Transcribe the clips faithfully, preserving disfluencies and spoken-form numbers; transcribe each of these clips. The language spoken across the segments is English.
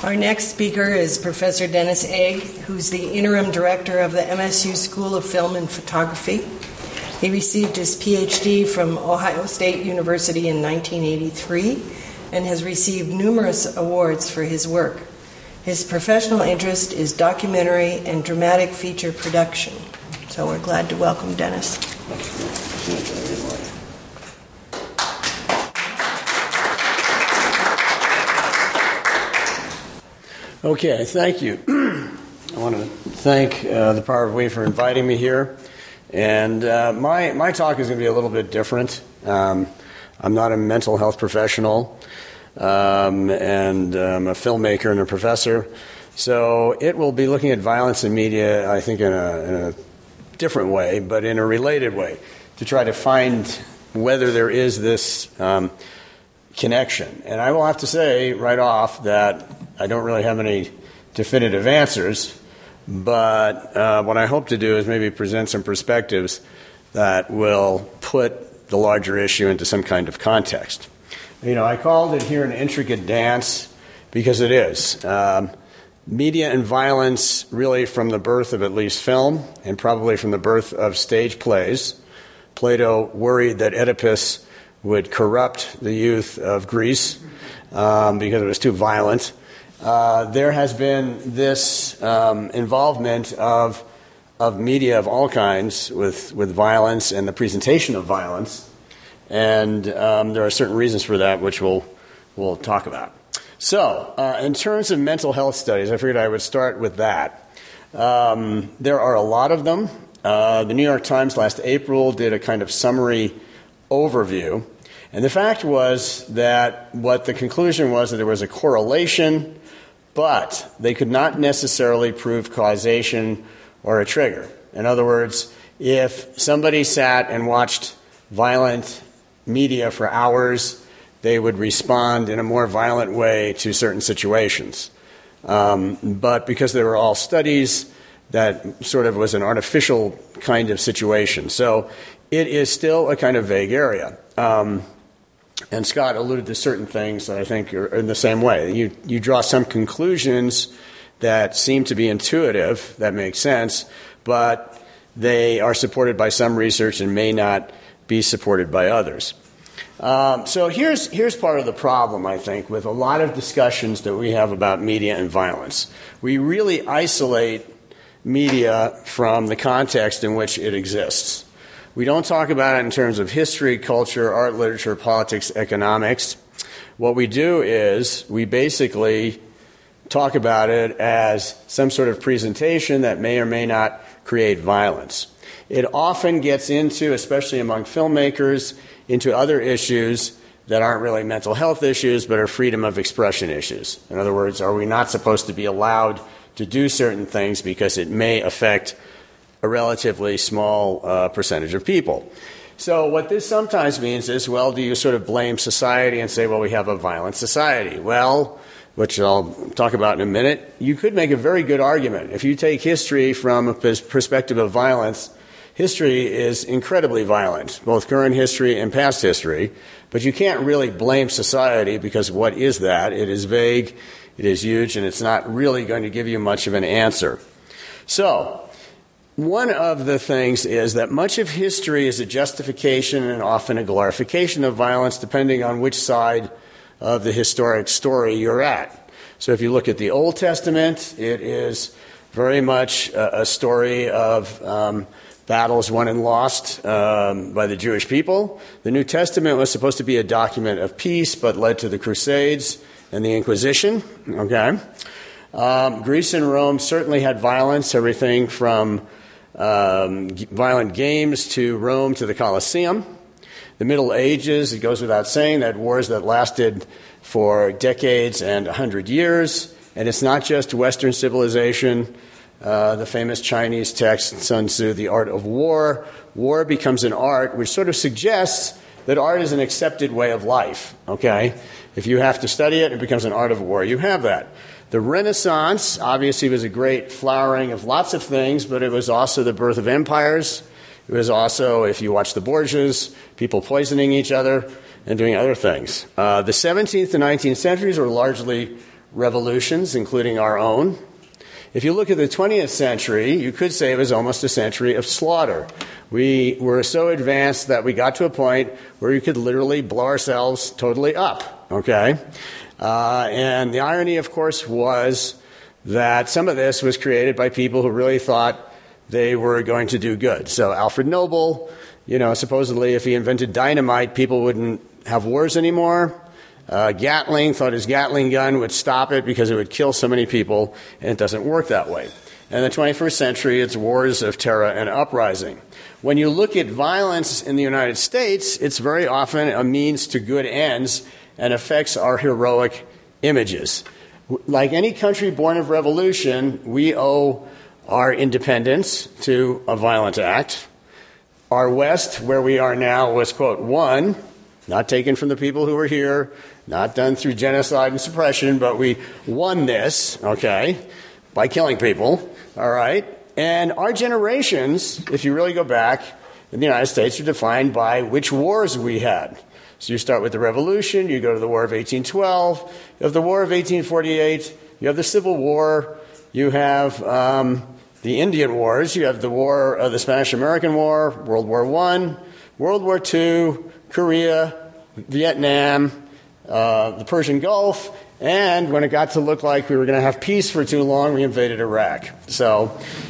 Our next speaker is Professor Dennis Egg, who's the interim director of the M S U School of Film and Photography. He received his P H D from Ohio State University in nineteen eighty-three and has received numerous awards for his work. His professional interest is documentary and dramatic feature production. So we're glad to welcome Dennis. Okay, thank you. I want to thank uh, the Power of We for inviting me here. And uh, my, my talk is going to be a little bit different. Um, I'm not a mental health professional, um, and I'm a filmmaker and a professor. So it will be looking at violence in media, I think, in a, in a different way, but in a related way, to try to find whether there is this um, connection. And I will have to say right off that I don't really have any definitive answers, but uh, what I hope to do is maybe present some perspectives that will put the larger issue into some kind of context. You know, I called it here an intricate dance because it is. Um, media and violence, really from the birth of at least film and probably from the birth of stage plays. Plato worried that Oedipus would corrupt the youth of Greece um, because it was too violent. Uh, there has been this um, involvement of of media of all kinds with, with violence and the presentation of violence, and um, there are certain reasons for that, which we'll we'll talk about. So, uh, in terms of mental health studies, I figured I would start with that. Um, there are a lot of them. Uh, the New York Times last April did a kind of summary overview, and the fact was that what the conclusion was that there was a correlation, but they could not necessarily prove causation or a trigger. In other words, if somebody sat and watched violent media for hours, they would respond in a more violent way to certain situations. Um, but because they were all studies, that sort of was an artificial kind of situation. So it is still a kind of vague area. Um, And Scott alluded to certain things that I think are in the same way. You you draw some conclusions that seem to be intuitive, that make sense, but they are supported by some research and may not be supported by others. Um, so here's here's part of the problem, I think, with a lot of discussions that we have about media and violence. We really isolate media from the context in which it exists. We don't talk about it in terms of history, culture, art, literature, politics, economics. What we do is we basically talk about it as some sort of presentation that may or may not create violence. It often gets into, especially among filmmakers, into other issues that aren't really mental health issues but are freedom of expression issues. In other words, are we not supposed to be allowed to do certain things because it may affect a relatively small uh, percentage of people. So what this sometimes means is, well, do you sort of blame society and say, well, we have a violent society? Well, which I'll talk about in a minute, you could make a very good argument. If you take history from a perspective of violence, history is incredibly violent, both current history and past history, but you can't really blame society because what is that? It is vague, it is huge, and it's not really going to give you much of an answer. So, one of the things is that much of history is a justification and often a glorification of violence, depending on which side of the historic story you're at. So if you look at the Old Testament, it is very much a, a story of um, battles won and lost um, by the Jewish people. The New Testament was supposed to be a document of peace, but led to the Crusades and the Inquisition. Okay, um, Greece and Rome certainly had violence, everything from Um, violent games to Rome to the Colosseum. The Middle Ages, it goes without saying, that wars that lasted for decades and a hundred years. And it's not just Western civilization. Uh, the famous Chinese text, Sun Tzu, The Art of War. War becomes an art, which sort of suggests that art is an accepted way of life. Okay? If you have to study it, it becomes an art of war. You have that. The Renaissance, obviously, was a great flowering of lots of things, but it was also the birth of empires. It was also, if you watch the Borgias, people poisoning each other and doing other things. Uh, the seventeenth and nineteenth centuries were largely revolutions, including our own. If you look at the twentieth century, you could say it was almost a century of slaughter. We were so advanced that we got to a point where you could literally blow ourselves totally up, okay? Uh, and the irony, of course, was that some of this was created by people who really thought they were going to do good. So Alfred Nobel, you know, supposedly if he invented dynamite, people wouldn't have wars anymore. Uh, Gatling thought his Gatling gun would stop it because it would kill so many people, and it doesn't work that way. And in the twenty-first century, it's wars of terror and uprising. When you look at violence in the United States, it's very often a means to good ends and affects our heroic images. Like any country born of revolution, we owe our independence to a violent act. Our West, where we are now, was, quote, won, not taken from the people who were here, not done through genocide and suppression, but we won this, okay, by killing people, all right? And our generations, if you really go back in the United States, are defined by which wars we had. So you start with the Revolution, you go to the War of eighteen twelve, you have the War of eighteen forty-eight, you have the Civil War, you have um, the Indian Wars, you have the War of the Spanish-American War, World War One, World War Two, Korea, Vietnam, uh, the Persian Gulf, and when it got to look like we were going to have peace for too long, we invaded Iraq. So,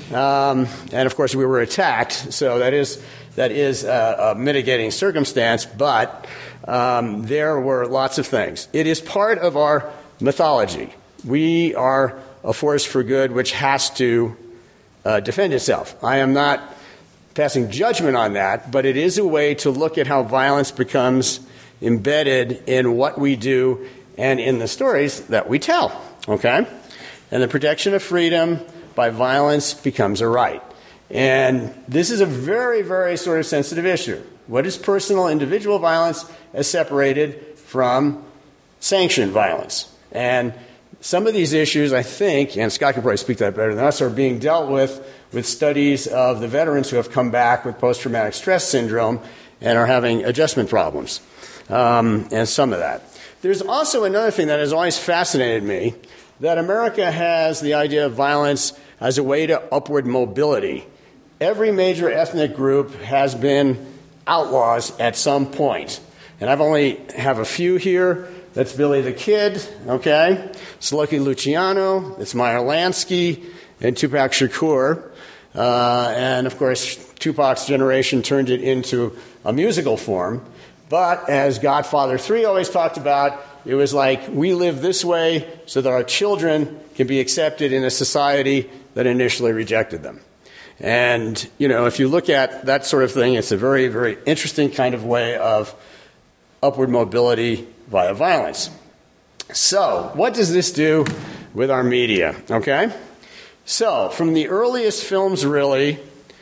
um, and of course we were attacked, so that is that is a, a mitigating circumstance, but um, there were lots of things. It is part of our mythology. We are a force for good which has to uh, defend itself. I am not passing judgment on that, but it is a way to look at how violence becomes embedded in what we do and in the stories that we tell, okay? And the protection of freedom by violence becomes a right. And this is a very, very sort of sensitive issue. What is personal, individual violence as separated from sanctioned violence? And some of these issues, I think, and Scott can probably speak to that better than us, are being dealt with with studies of the veterans who have come back with post-traumatic stress syndrome and are having adjustment problems, um, and some of that. There's also another thing that has always fascinated me, that America has the idea of violence as a way to upward mobility. Every major ethnic group has been outlaws at some point. And I've only have a few here. That's Billy the Kid, okay? It's Lucky Luciano, it's Meyer Lansky, and Tupac Shakur. Uh, and, of course, Tupac's generation turned it into a musical form. But as Godfather three always talked about, it was like, we live this way so that our children can be accepted in a society that initially rejected them. And, you know, if you look at that sort of thing, it's a very, very interesting kind of way of upward mobility via violence. So, what does this do with our media, okay? So, from the earliest films, really,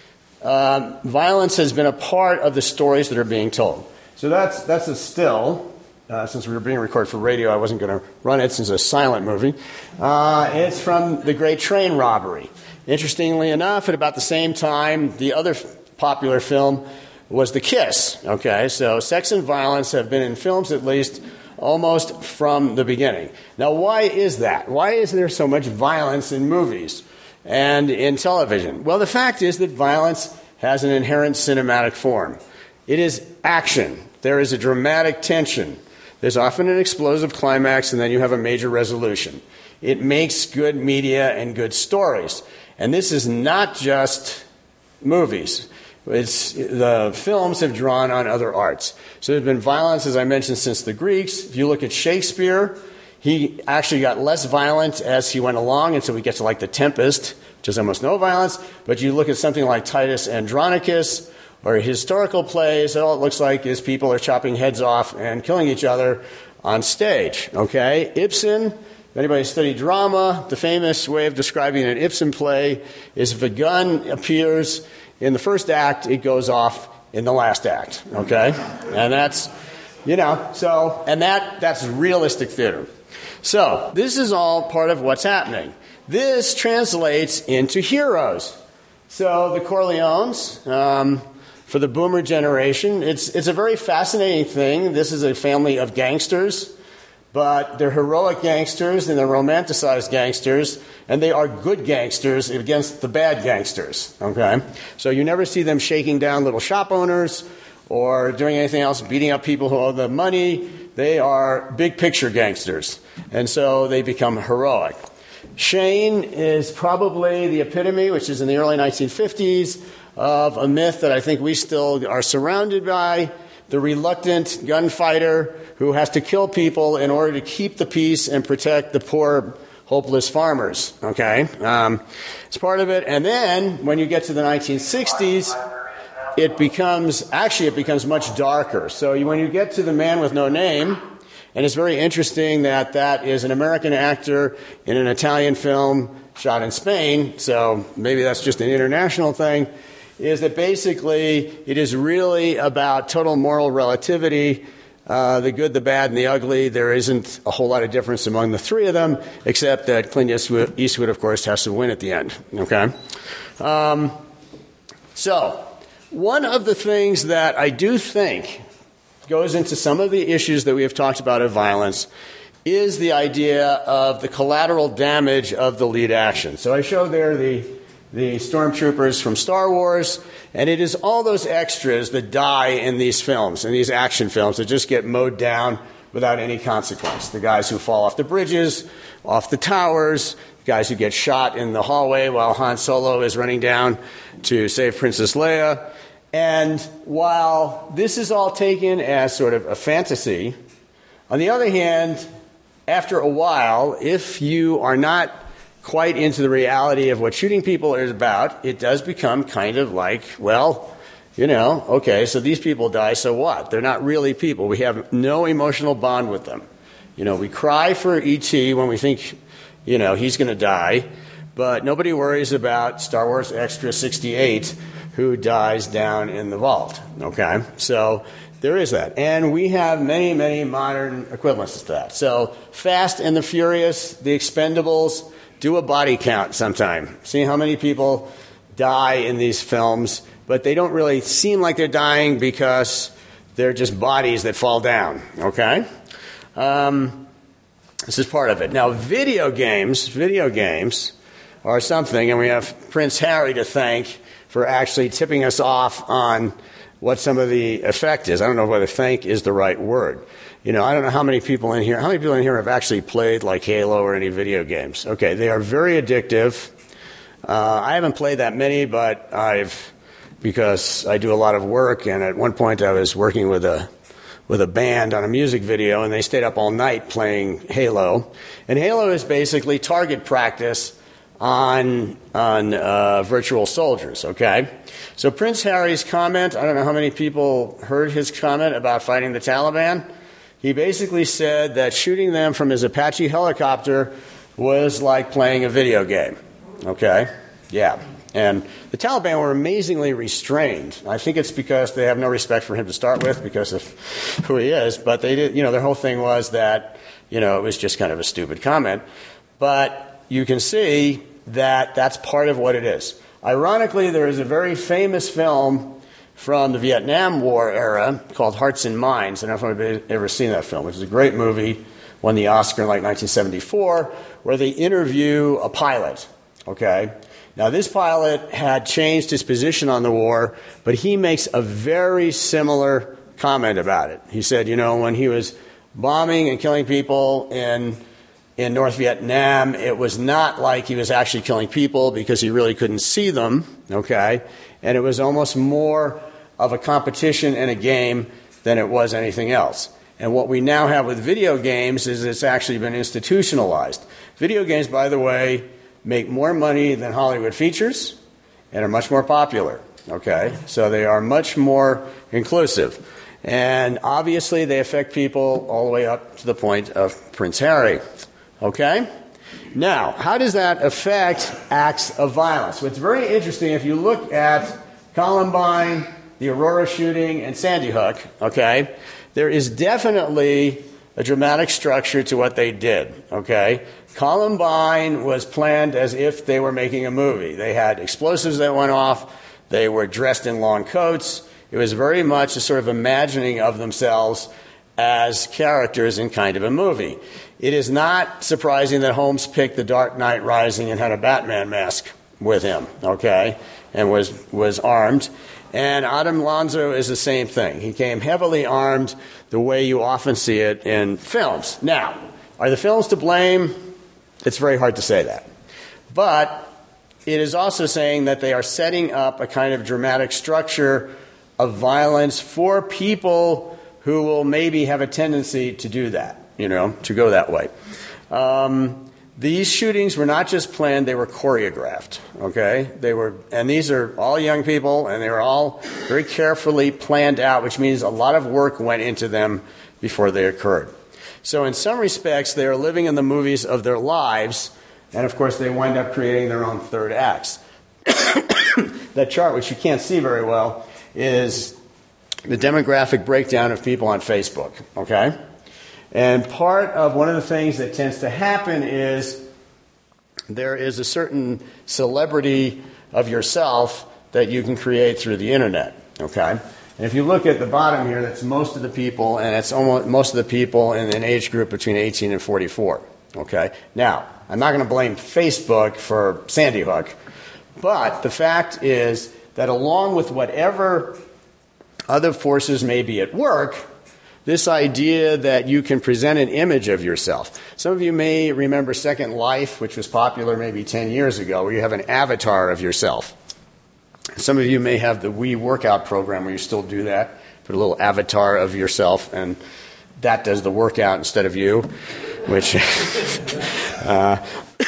uh, violence has been a part of the stories that are being told. So that's that's a still. Uh, since we were being recorded for radio, I wasn't going to run it since it's a silent movie. Uh, it's from The Great Train Robbery. Interestingly enough, at about the same time, the other f- popular film was The Kiss. Okay, so sex and violence have been in films at least almost from the beginning. Now, why is that? Why is there so much violence in movies and in television? Well, the fact is that violence has an inherent cinematic form. It is action. There is a dramatic tension. There's often an explosive climax, and then you have a major resolution. It makes good media and good stories. And this is not just movies. It's, the films have drawn on other arts. So there's been violence, as I mentioned, since the Greeks. If you look at Shakespeare, he actually got less violent as he went along until we get to like The Tempest, which is almost no violence. But you look at something like Titus Andronicus or historical plays, all it looks like is people are chopping heads off and killing each other on stage. Okay? Ibsen, if anybody studied drama, the famous way of describing an Ibsen play is if a gun appears in the first act, it goes off in the last act. Okay? And that's, you know, so, and that that's realistic theater. So, this is all part of what's happening. This translates into heroes. So, the Corleones, um, for the boomer generation, it's it's a very fascinating thing. This is a family of gangsters, but they're heroic gangsters and they're romanticized gangsters, and they are good gangsters against the bad gangsters, okay? So you never see them shaking down little shop owners or doing anything else, beating up people who owe them money. They are big picture gangsters, and so they become heroic. Shane is probably the epitome, which is in the early nineteen fifties, of a myth that I think we still are surrounded by, the reluctant gunfighter who has to kill people in order to keep the peace and protect the poor, hopeless farmers, okay? Um, it's part of it. And then when you get to the nineteen sixties, it becomes, actually it becomes much darker. So you, when you get to The Man with No Name, and it's very interesting that that is an American actor in an Italian film shot in Spain, so maybe that's just an international thing, is that basically it is really about total moral relativity, uh, the good, the bad, and the ugly. There isn't a whole lot of difference among the three of them, except that Clint Eastwood, Eastwood of course, has to win at the end. Okay? Um, so, one of the things that I do think goes into some of the issues that we have talked about of violence is the idea of the collateral damage of the lead action. So I showed there the the stormtroopers from Star Wars, and it is all those extras that die in these films, in these action films, that just get mowed down without any consequence. The guys who fall off the bridges, off the towers, the guys who get shot in the hallway while Han Solo is running down to save Princess Leia. And while this is all taken as sort of a fantasy, on the other hand, after a while, if you are not quite into the reality of what shooting people is about, it does become kind of like, well, you know, okay, so these people die, so what? They're not really people. We have no emotional bond with them. You know, we cry for E T when we think, you know, he's going to die, but nobody worries about Star Wars Extra sixty-eight who dies down in the vault, okay? So there is that. And we have many, many modern equivalences to that. So Fast and the Furious, The Expendables, do a body count sometime. See how many people die in these films, but they don't really seem like they're dying because they're just bodies that fall down, okay? Um, this is part of it. Now, video games, video games are something, and we have Prince Harry to thank for actually tipping us off on what some of the effect is. I don't know whether thank is the right word. You know, I don't know how many people in here, how many people in here have actually played like Halo or any video games? Okay, they are very addictive. Uh, I haven't played that many, but I've, because I do a lot of work, and at one point I was working with a with a band on a music video, and they stayed up all night playing Halo. And Halo is basically target practice on on uh, virtual soldiers, okay? So Prince Harry's comment, I don't know how many people heard his comment about fighting the Taliban. He basically said that shooting them from his Apache helicopter was like playing a video game, okay? Yeah. And the Taliban were amazingly restrained. I think it's because they have no respect for him to start with because of who he is, but they did, you know, their whole thing was that, you know, it was just kind of a stupid comment. But you can see that that's part of what it is. Ironically, there is a very famous film from the Vietnam War era called Hearts and Minds. I don't know if anybody's ever seen that film, which is a great movie, won the Oscar in like nineteen seventy-four, where they interview a pilot, okay? Now, this pilot had changed his position on the war, but he makes a very similar comment about it. He said, you know, when he was bombing and killing people in in North Vietnam, it was not like he was actually killing people because he really couldn't see them, okay? And it was almost more of a competition and a game than it was anything else. And what we now have with video games is it's actually been institutionalized. Video games, by the way, make more money than Hollywood features and are much more popular, okay? So they are much more inclusive. And obviously they affect people all the way up to the point of Prince Harry, okay? Now, how does that affect acts of violence? What's very interesting, if you look at Columbine, the Aurora shooting, and Sandy Hook, okay, there is definitely a dramatic structure to what they did, okay? Columbine was planned as if they were making a movie. They had explosives that went off. They were dressed in long coats. It was very much a sort of imagining of themselves as characters in kind of a movie. It is not surprising that Holmes picked The Dark Knight Rising and had a Batman mask with him, okay, and was was armed. And Adam Lanza is the same thing. He came heavily armed the way you often see it in films. Now, are the films to blame? It's very hard to say that. But it is also saying that they are setting up a kind of dramatic structure of violence for people who will maybe have a tendency to do that, you know, to go that way. Um, these shootings were not just planned, they were choreographed, okay? They were, and these are all young people, and they were all very carefully planned out, which means a lot of work went into them before they occurred. So in some respects, they are living in the movies of their lives, and of course they wind up creating their own third acts. That chart, which you can't see very well, is the demographic breakdown of people on Facebook, okay? And part of one of the things that tends to happen is there is a certain celebrity of yourself that you can create through the internet, okay? And if you look at the bottom here, that's most of the people, and it's almost most of the people in an age group between eighteen and forty-four, okay? Now, I'm not going to blame Facebook for Sandy Hook, but the fact is that along with whatever other forces may be at work, this idea that you can present an image of yourself. Some of you may remember Second Life, which was popular maybe ten years ago, where you have an avatar of yourself. Some of you may have the Wii workout program where you still do that. Put a little avatar of yourself, and that does the workout instead of you, which... uh,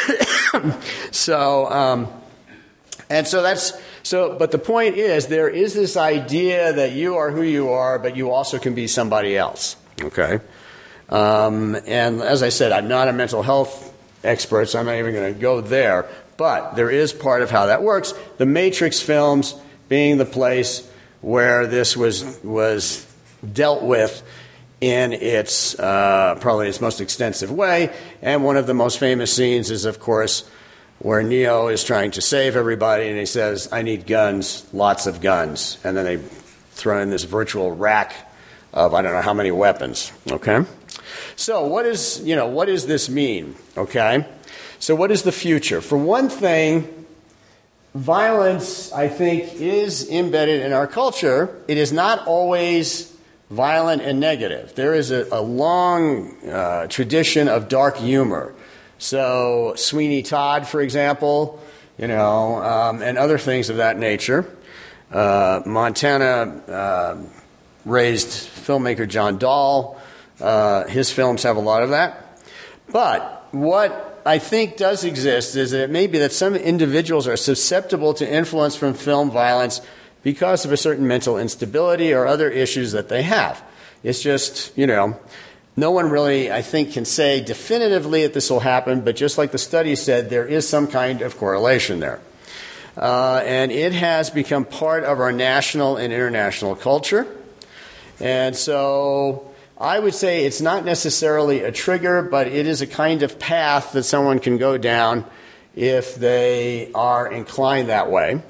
so, um, and so that's... So, but the point is, there is this idea that you are who you are, but you also can be somebody else, okay? Um, and as I said, I'm not a mental health expert, so I'm not even going to go there, but there is part of how that works. The Matrix films being the place where this was was dealt with in its, uh, probably its most extensive way, and one of the most famous scenes is, of course, where Neo is trying to save everybody, and he says, I need guns, lots of guns. And then they throw in this virtual rack of I don't know how many weapons, okay? So what is, you know, what does this mean, okay? So what is the future? For one thing, violence, I think, is embedded in our culture. It is not always violent and negative. There is a, a long uh, tradition of dark humor. So Sweeney Todd, for example, you know, um, and other things of that nature. Uh, Montana uh, raised filmmaker John Dahl. Uh, his films have a lot of that. But what I think does exist is that it may be that some individuals are susceptible to influence from film violence because of a certain mental instability or other issues that they have. It's just, you know... No one really, I think, can say definitively that this will happen, but just like the study said, there is some kind of correlation there. Uh, and it has become part of our national and international culture. And so I would say it's not necessarily a trigger, but it is a kind of path that someone can go down if they are inclined that way.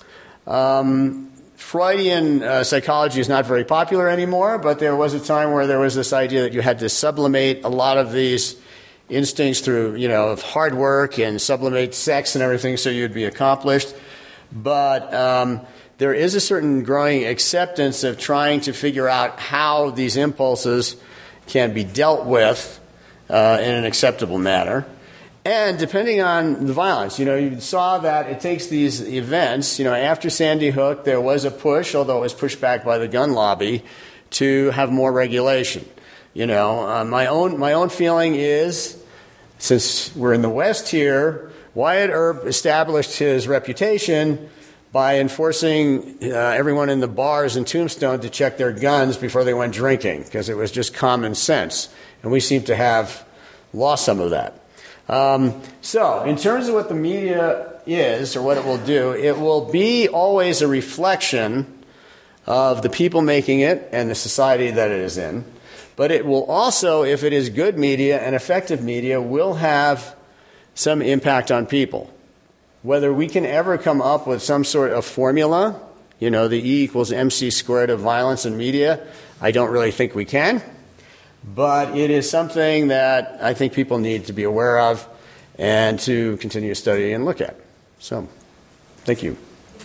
Um, Freudian uh, psychology is not very popular anymore, but there was a time where there was this idea that you had to sublimate a lot of these instincts through, you know, of hard work and sublimate sex and everything so you'd be accomplished. But um, there is a certain growing acceptance of trying to figure out how these impulses can be dealt with uh, in an acceptable manner. And depending on the violence, you know, you saw that it takes these events, you know, after Sandy Hook, there was a push, although it was pushed back by the gun lobby, to have more regulation. You know, uh, my own my own feeling is, since we're in the West here, Wyatt Earp established his reputation by enforcing uh, everyone in the bars in Tombstone to check their guns before they went drinking, because it was just common sense. And we seem to have lost some of that. Um, so, in terms of what the media is, or what it will do, it will be always a reflection of the people making it and the society that it is in. But it will also, if it is good media and effective media, will have some impact on people. Whether we can ever come up with some sort of formula, you know, the E equals M C squared of violence in media, I don't really think we can. but it is something that I think people need to be aware of and to continue to study and look at. So, thank you.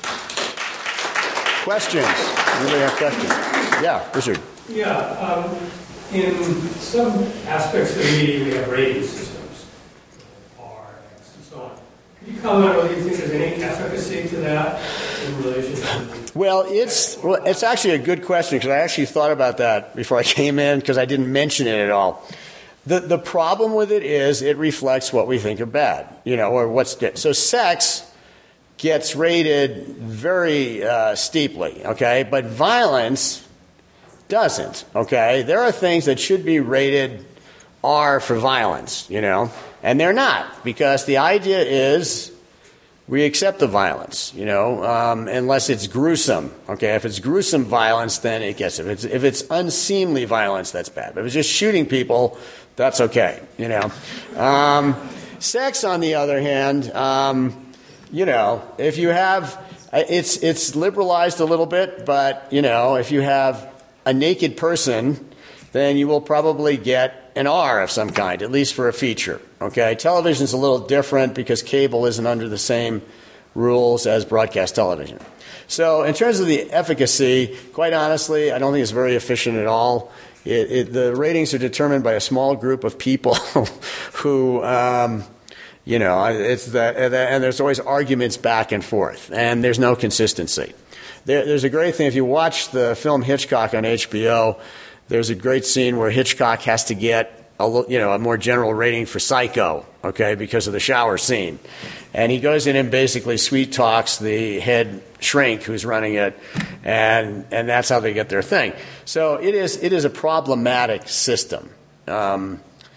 Questions? Anybody have questions? Yeah, Richard. Yeah, um, in some aspects of the media, we have rating systems, R, X, and so on. Could you comment on whether you think there's any efficacy to that in relation to... Well, it's well, it's actually a good question, because I actually thought about that before I came in, because I didn't mention it at all. The the problem with it is it reflects what we think are bad, you know, or what's good. So sex gets rated very uh, steeply, okay, but violence doesn't, okay? There are things that should be rated R for violence, you know, and they're not, because the idea is we accept the violence, you know, um, unless it's gruesome, okay? If it's gruesome violence, then it gets it. If it's, if it's unseemly violence, that's bad. But if it's just shooting people, that's okay, you know. Um, sex, on the other hand, um, you know, if you have, it's it's liberalized a little bit, but, you know, if you have a naked person, then you will probably get an R of some kind, at least for a feature, okay? Television's a little different because cable isn't under the same rules as broadcast television. So in terms of the efficacy, quite honestly, I don't think it's very efficient at all. It, it, the ratings are determined by a small group of people who... Um, You know, it's that, and there's always arguments back and forth, and there's no consistency. There, there's a great thing, if you watch the film Hitchcock on H B O, there's a great scene where Hitchcock has to get a, you know, a more general rating for Psycho, okay, because of the shower scene. And he goes in and basically sweet talks the head shrink who's running it, and and that's how they get their thing. So it is it is a problematic system. Um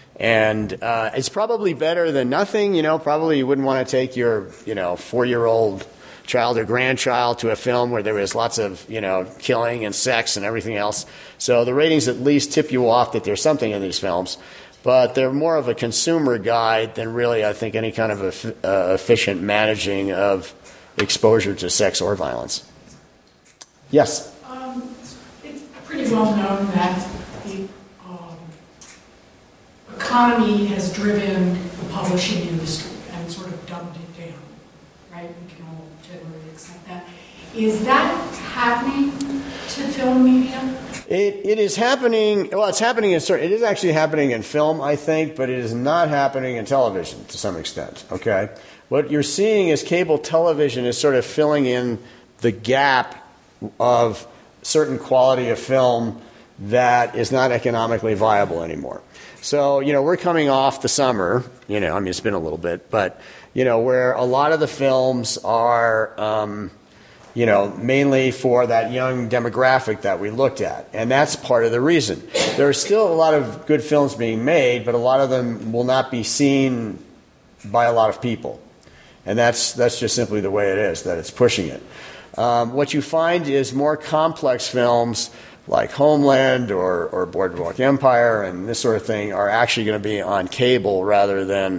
And uh, it's probably better than nothing, you know. Probably you wouldn't want to take your, you know, four-year-old child or grandchild to a film where there was lots of, you know, killing and sex and everything else. So the ratings at least tip you off that there's something in these films. But they're more of a consumer guide than really, I think, any kind of a, uh, efficient managing of exposure to sex or violence. Yes? Um, it's pretty well known that the economy has driven the publishing industry and sort of dumbed it down, right? We can all generally accept that. Is that happening to film media? It, it is happening, well, it's happening in certain, it is actually happening in film, I think, but it is not happening in television to some extent, okay? What you're seeing is cable television is sort of filling in the gap of certain quality of film that is not economically viable anymore. So, you know, we're coming off the summer, you know, I mean, it's been a little bit, but, you know, where a lot of the films are, um, you know, mainly for that young demographic that we looked at. And that's part of the reason. There are still a lot of good films being made, but a lot of them will not be seen by a lot of people. And that's, that's just simply the way it is, that it's pushing it. Um, what you find is more complex films like Homeland or, or Boardwalk Empire and this sort of thing are actually going to be on cable rather than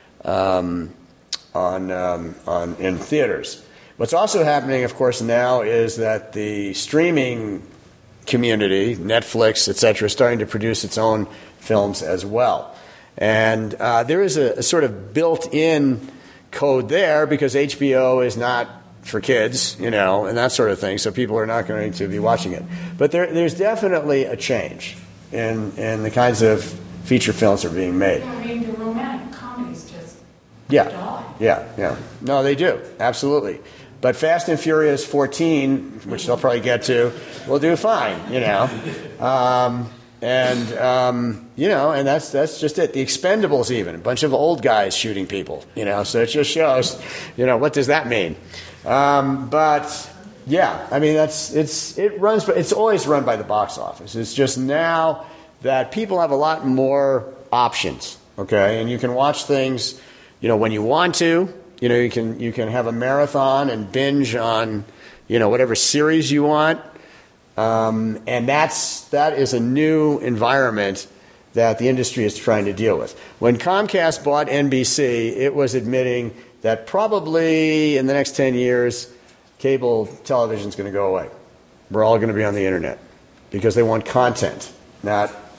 um, on, um, on in theaters. What's also happening, of course, now is that the streaming community, Netflix, et cetera, is starting to produce its own films as well. And uh, there is a, a sort of built-in code there because H B O is not for kids, you know, and that sort of thing, so people are not going to be watching it. But there, there's definitely a change in, in the kinds of feature films that are being made. Yeah, I mean, the romantic comedies just yeah. die. Yeah, yeah. No, they do, absolutely. But Fast and Furious fourteen, which they'll probably get to, will do fine, you know. Um, and, um, you know, and that's that's just it. The Expendables even, a bunch of old guys shooting people, you know, so it just shows, you know, what does that mean? Um, but yeah, I mean that's it's it runs, but it's always run by the box office. It's just now that people have a lot more options, okay, and you can watch things, you know, when you want to. You know, you can you can have a marathon and binge on, you know, whatever series you want, um, and that's that is a new environment that the industry is trying to deal with. When Comcast bought N B C, it was admitting that probably in the next ten years, cable television is going to go away. We're all going to be on the internet because they want content, not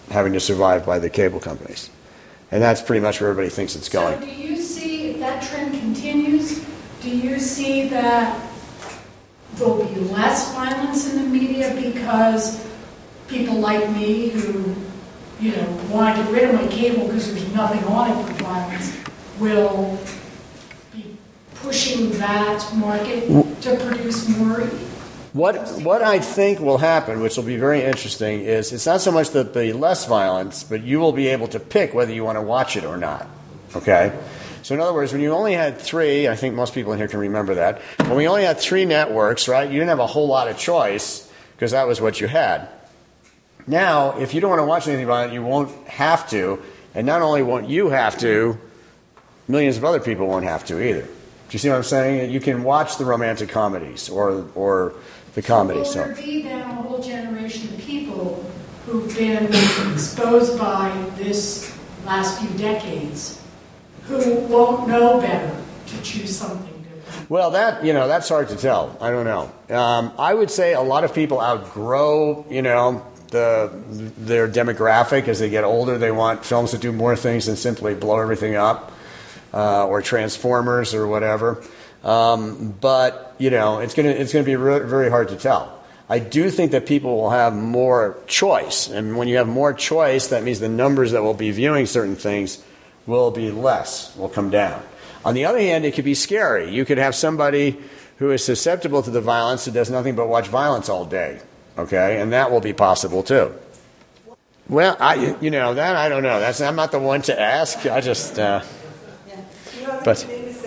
having to survive by the cable companies. And that's pretty much where everybody thinks it's going. So do you see, if that trend continues, do you see that there'll be less violence in the media because people like me who, you know, want to get rid of my cable because there's nothing on it but violence, will be pushing that market to produce more? What what I think will happen, which will be very interesting, is it's not so much that there'll be less violence, but you will be able to pick whether you want to watch it or not. Okay? So in other words, when you only had three, I think most people in here can remember that, when we only had three networks, right, you didn't have a whole lot of choice because that was what you had. Now, if you don't want to watch anything violent, you won't have to, and not only won't you have to, millions of other people won't have to either. Do you see what I'm saying? You can watch the romantic comedies or or the comedy. Will So there be then a whole generation of people who've been exposed by this last few decades who won't know better to choose something different? Well, that, you know, that's hard to tell. I don't know. Um, I would say a lot of people outgrow, you know, the their demographic as they get older. They want films that do more things than simply blow everything up, uh, or Transformers or whatever. Um, but, you know, it's going to it's going to be re- very hard to tell. I do think that people will have more choice. And when you have more choice, that means the numbers that will be viewing certain things will be less, will come down. On the other hand, it could be scary. You could have somebody who is susceptible to the violence who does nothing but watch violence all day. Okay? And that will be possible too. Well, I, you know, that I don't know. That's I'm not the one to ask. I just, uh, but.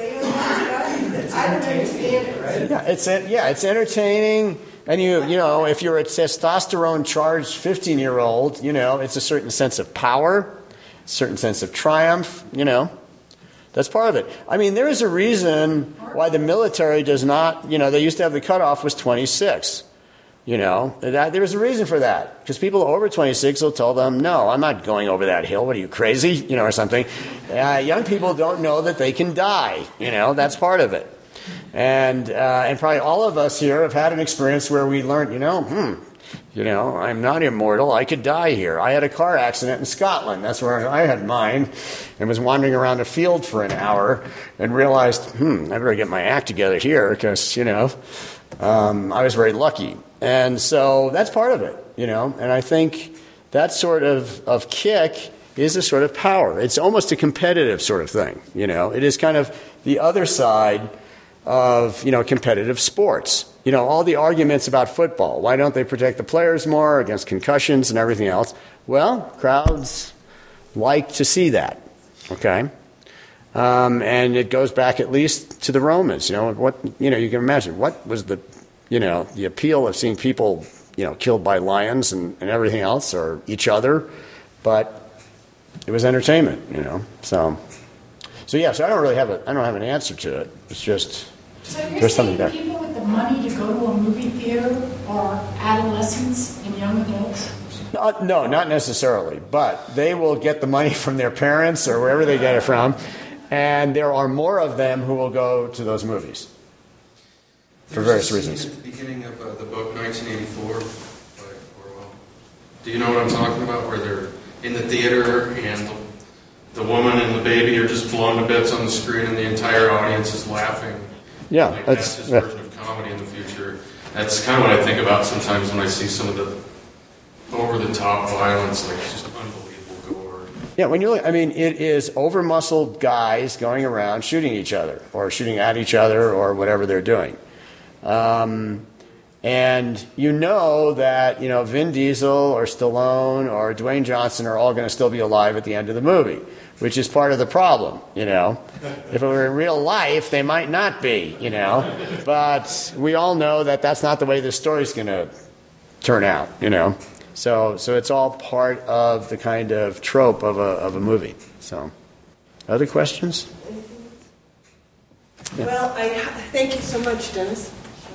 I don't understand it, right? Yeah, it's yeah, it's entertaining, and you you know, if you're a testosterone-charged fifteen-year-old, you know, it's a certain sense of power, a certain sense of triumph. You know, that's part of it. I mean, there is a reason why the military does not. You know, they used to have the cutoff was twenty-six. You know, that, there's a reason for that because people over twenty-six will tell them, "No, I'm not going over that hill. What are you, crazy?" You know, or something. Uh, young people don't know that they can die. You know, that's part of it. And uh, and probably all of us here have had an experience where we learned, you know, hmm, you know, I'm not immortal. I could die here. I had a car accident in Scotland. That's where I had mine, and was wandering around a field for an hour and realized, hmm, I better get my act together here because, you know, um, I was very lucky. And so that's part of it, you know. And I think that sort of, of kick is a sort of power. It's almost a competitive sort of thing, you know. It is kind of the other side of, you know, competitive sports. You know, all the arguments about football. Why don't they protect the players more against concussions and everything else? Well, crowds like to see that, okay? Um, and it goes back at least to the Romans. You know, what, you know, you can imagine what was the, you know, the appeal of seeing people, you know, killed by lions and, and everything else, or each other, but it was entertainment, you know, so... So yeah, so I don't really have a, I don't have an answer to it. It's just, so you're there's something saying there. People with the money to go to a movie theater are adolescents and young adults? No, no, not necessarily, but they will get the money from their parents or wherever they get it from, and there are more of them who will go to those movies for various reasons. At the beginning of uh, the book nineteen eighty-four by Orwell. Do you know what I'm talking about? Where they're in the theater and the The woman and the baby are just blown to bits on the screen, and the entire audience is laughing. Yeah, like that's, that's his yeah. version of comedy in the future. That's kind of what I think about sometimes when I see some of the over-the-top violence, like just unbelievable gore. Yeah, when you look, I mean, it is over-muscled guys going around shooting each other, or shooting at each other, or whatever they're doing. Um, and you know that, you know, Vin Diesel or Stallone or Dwayne Johnson are all going to still be alive at the end of the movie, which is part of the problem, you know. If it were in real life, they might not be, you know. But we all know that that's not the way the story's going to turn out, you know. So so it's all part of the kind of trope of a of a movie. So, other questions? Yeah. Well, I thank you so much, Dennis.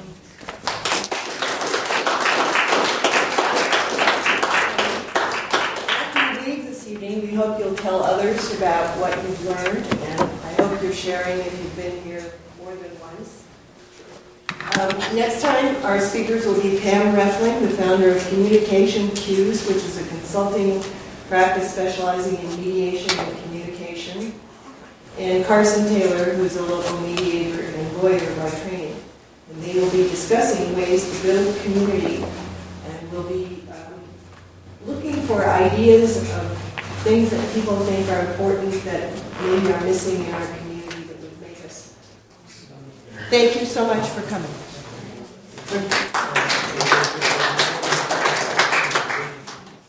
We hope you'll tell others about what you've learned, and I hope you're sharing if you've been here more than once. Um, next time, our speakers will be Pam Reffling, the founder of Communication Cues, which is a consulting practice specializing in mediation and communication, and Carson Taylor, who is a local mediator and lawyer by training. And they will be discussing ways to build community, and will be um, looking for ideas of things that people think are important that maybe are missing in our community that would make us. Thank you so much for coming.